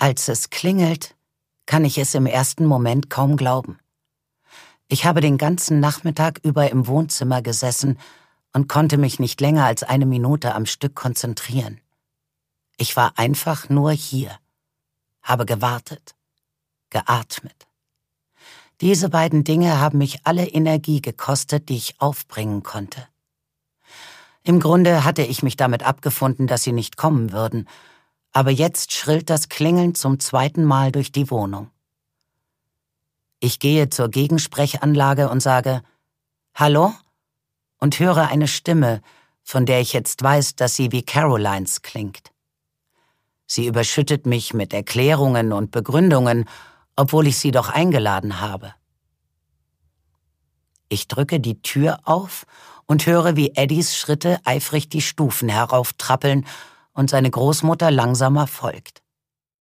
Als es klingelt, kann ich es im ersten Moment kaum glauben. Ich habe den ganzen Nachmittag über im Wohnzimmer gesessen und konnte mich nicht länger als 1 Minute am Stück konzentrieren. Ich war einfach nur hier, habe gewartet, geatmet. Diese beiden Dinge haben mich alle Energie gekostet, die ich aufbringen konnte. Im Grunde hatte ich mich damit abgefunden, dass sie nicht kommen würden, aber jetzt schrillt das Klingeln zum 2. Mal durch die Wohnung. Ich gehe zur Gegensprechanlage und sage »Hallo?« und höre eine Stimme, von der ich jetzt weiß, dass sie wie Carolines klingt. Sie überschüttet mich mit Erklärungen und Begründungen, obwohl ich sie doch eingeladen habe. Ich drücke die Tür auf und höre, wie Eddies Schritte eifrig die Stufen herauftrappeln und seine Großmutter langsamer folgt.